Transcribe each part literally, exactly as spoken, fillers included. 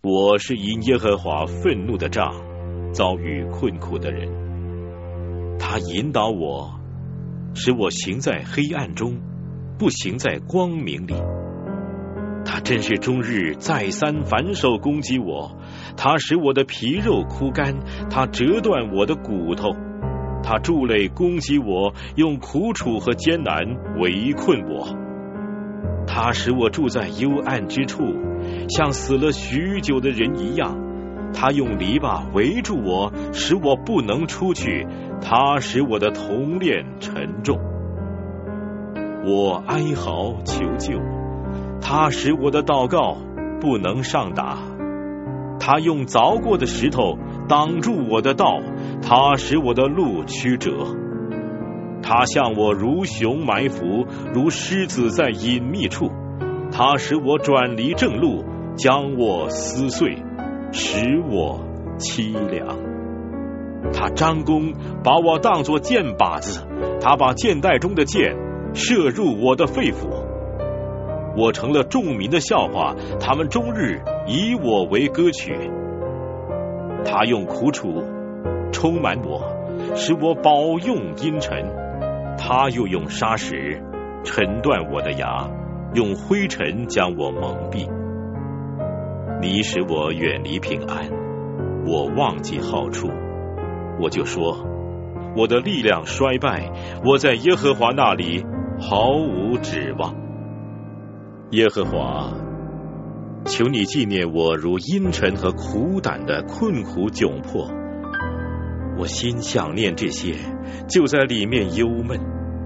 我是因耶和华愤怒的杖，遭遇困苦的人。他引导我，使我行在黑暗中，不行在光明里。他真是终日再三反手攻击我，他使我的皮肉枯干，他折断我的骨头，他筑垒攻击我，用苦楚和艰难围困我。他使我住在幽暗之处，像死了许久的人一样。他用篱笆围住我，使我不能出去。他使我的铜链沉重，我哀嚎求救。他使我的祷告不能上达，他用凿过的石头挡住我的道，他使我的路曲折。他向我如熊埋伏，如狮子在隐秘处。他使我转离正路，将我撕碎，使我凄凉。他张弓，把我当作箭靶子，他把箭袋中的箭射入我的肺腑。我成了众民的笑话，他们终日以我为歌曲。他用苦楚充满我，使我饱用阴沉。他又用砂石沉断我的牙，用灰尘将我蒙蔽。你使我远离平安，我忘记好处。我就说，我的力量衰败，我在耶和华那里毫无指望。耶和华，求你纪念我如阴沉和苦胆的困苦窘迫。我心想念这些，就在里面忧闷。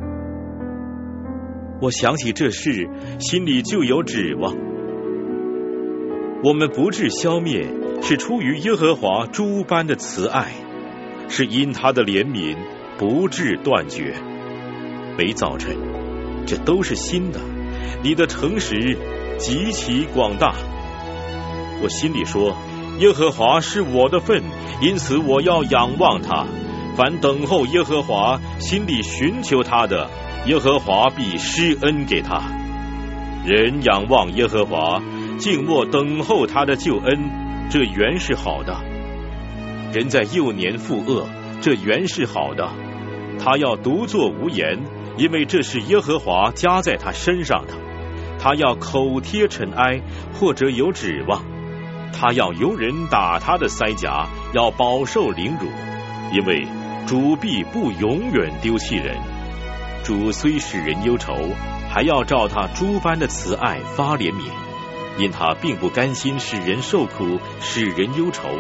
我想起这事，心里就有指望。我们不致消灭，是出于耶和华诸般的慈爱，是因他的怜悯不致断绝。每早晨，这都是新的，你的诚实极其广大。我心里说，耶和华是我的份，因此我要仰望他。凡等候耶和华，心里寻求他的，耶和华必施恩给他。人仰望耶和华，静默等候他的救恩，这原是好的。人在幼年负恶，这原是好的。他要独坐无言，因为这是耶和华加在他身上的。他要口贴尘埃，或者有指望。他要由人打他的腮颊，要饱受凌辱，因为主必不永远丢弃人。主虽使人忧愁，还要照他诸般的慈爱发怜悯，因他并不甘心使人受苦，使人忧愁。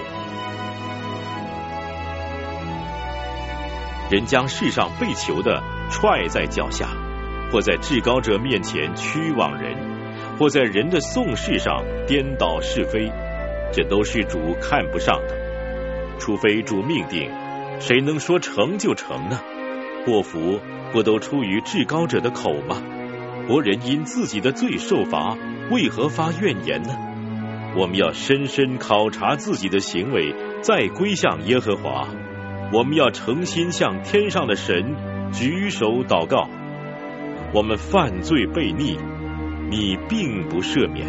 人将世上被囚的踹在脚下，或在至高者面前屈枉人，或在人的讼事上颠倒是非，这都是主看不上的。除非主命定，谁能说成就成呢？祸福不都出于至高者的口吗？活人因自己的罪受罚，为何发怨言呢？我们要深深考察自己的行为，再归向耶和华。我们要诚心向天上的神举手祷告。我们犯罪悖逆，你并不赦免。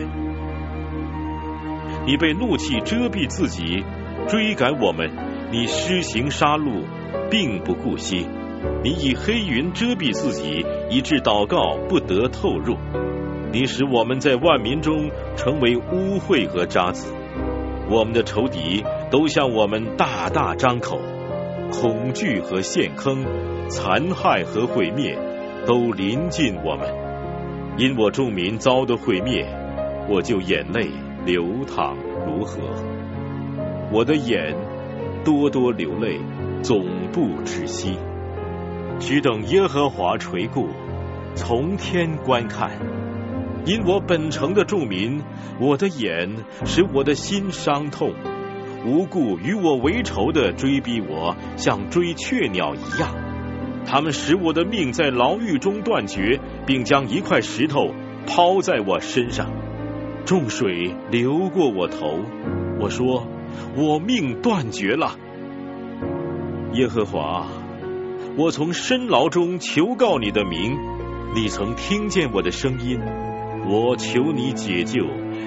你被怒气遮蔽自己，追赶我们，你施行杀戮，并不顾惜。你以黑云遮蔽自己，以致祷告不得透入。你使我们在万民中成为污秽和渣滓，我们的仇敌都向我们大大张口。恐惧和陷坑，残害和毁灭都临近我们。因我众民遭的毁灭，我就眼泪流淌如河。我的眼多多流泪，总不止息。只等耶和华垂顾，从天观看。因我本城的众民，我的眼使我的心伤痛。无故与我为仇的追逼我，像追雀鸟一样。他们使我的命在牢狱中断绝，并将一块石头抛在我身上。众水流过我头，我说，我命断绝了。耶和华，我从深牢中求告你的名，你曾听见我的声音。我求你解救，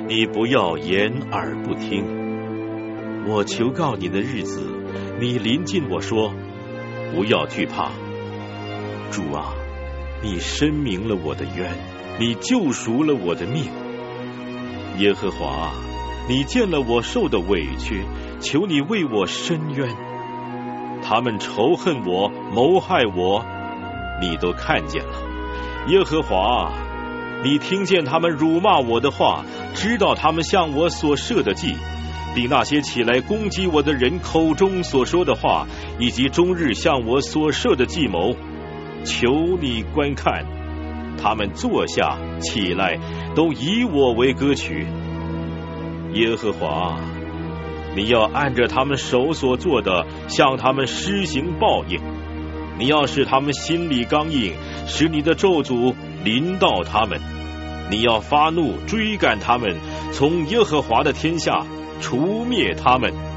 你不要掩耳不听。我求告你的日子，你临近我说，不要惧怕。主啊，你申明了我的冤，你救赎了我的命。耶和华啊，你见了我受的委屈，求你为我伸冤。他们仇恨我，谋害我，你都看见了。耶和华啊，你听见他们辱骂我的话，知道他们向我所设的计，并那些起来攻击我的人口中所说的话，以及终日向我所设的计谋。求你观看，他们坐下起来，都以我为歌曲。耶和华，你要按着他们手所做的，向他们施行报应。你要使他们心里刚硬，使你的咒诅临到他们。你要发怒追赶他们，从耶和华的天下除灭他们。